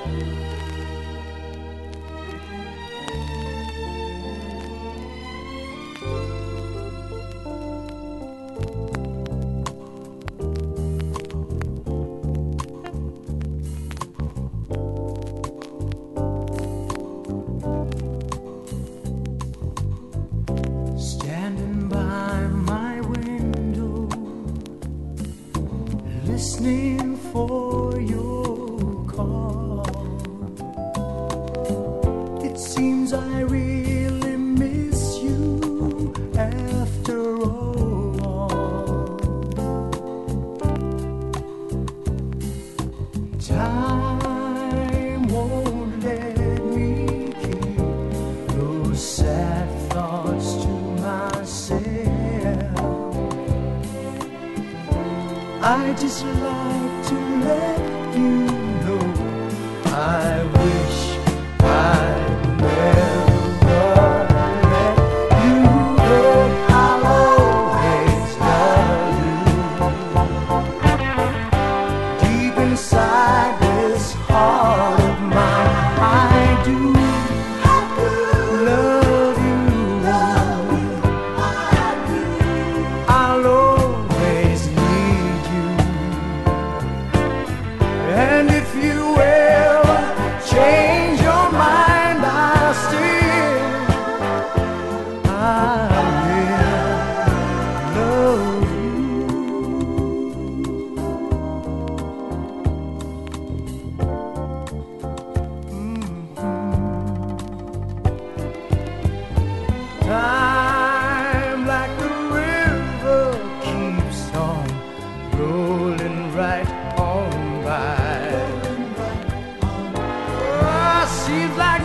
Standing by my window, listening for your call. It seems I really miss you after all. Time won't let me keep those sad thoughts to myself. I just like to let you know I wish I'd never let you go. I'll always love you. Deep inside this heart of mine, I do love you. I'll always need you. And if you ever change your mind, I will love you. Time like the river keeps on rolling right on by. Oh, seems like